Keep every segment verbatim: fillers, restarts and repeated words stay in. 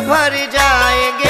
भर जाएंगे।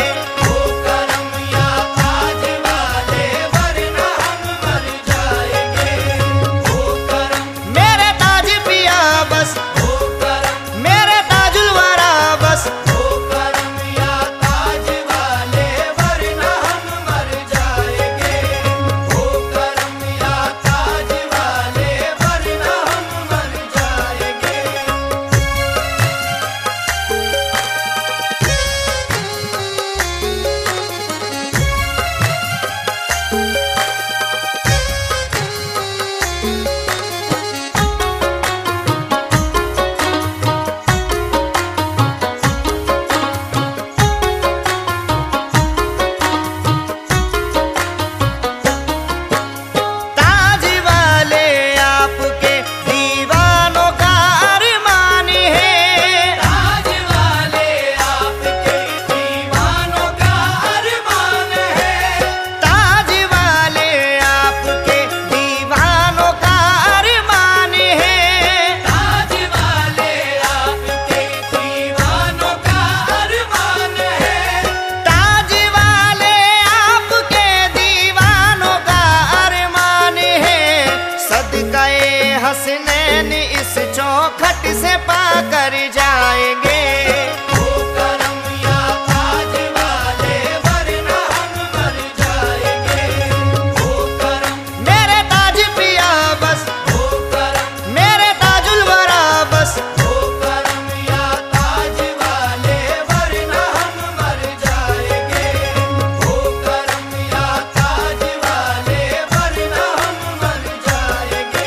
हसनैन इस चौखट से पाकर जाएंगे। ओ करम या ताज वाले वरना हम मर जाएंगे। ओ करम मेरे ताज पिया बस, ओ करम मेरे ताजुल वरा बस। ओ करम या ताज वाले वरना हम मर जाएंगे। ओ करम या ताज वाले वरना हम मर जाएंगे।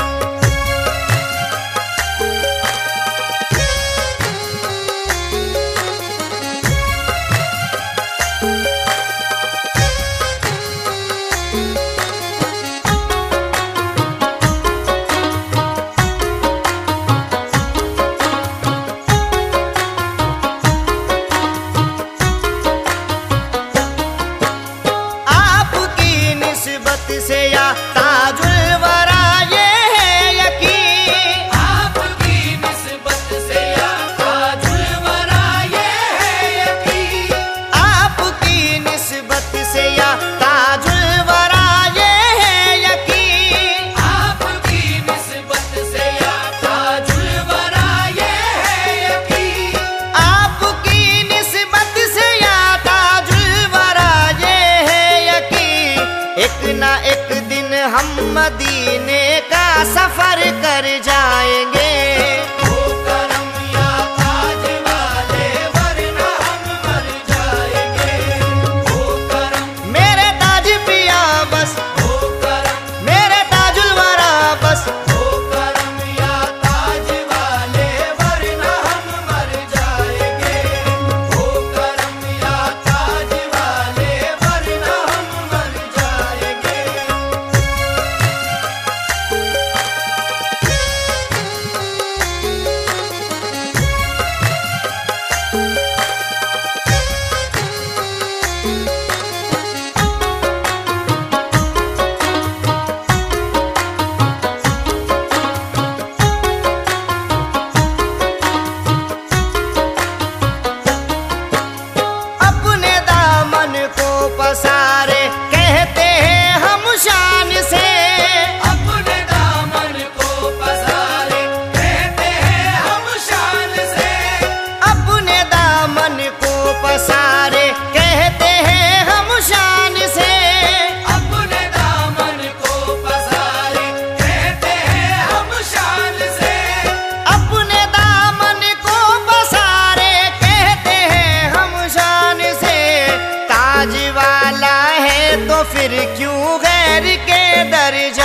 से या ताजुल वरा ये है यकीन, आपकी निस्बत से या ताजुल वरा ये है यकीन। आपकी निस्बत से या ताजुल वरा ये है यकीन। आपकी निस्बत से या ताजुल वरा ये है यकीन। आपकी निस्बत से या ताजुल वरा ये है यकीन। एक ना एक दिन हम मदीने का सफर कर जाएंगे। ओ करम या ताज वाले वरना हम मर जाएंगे। ओ करम मेरे ताज पिया बस, ओ करम मेरे ताजुल वरा बस। ओ करम या ताज वाले वरना हम मर जाएंगे। ओ करम या ताज वाले वरना हम मर जाएंगे। अपने दामन को पसारे कहते हैं हम शान से। अपने दामन को पसारे कहते हैं हम शान से। अपने दामन को पसारे कहते हैं हम शान से। अपने दामन को पसारे कहते हैं हम शान से। अपने दामन को पसारे कहते हैं हम शान से। ताज वाला है तो फिर क्यों गैर के दर जा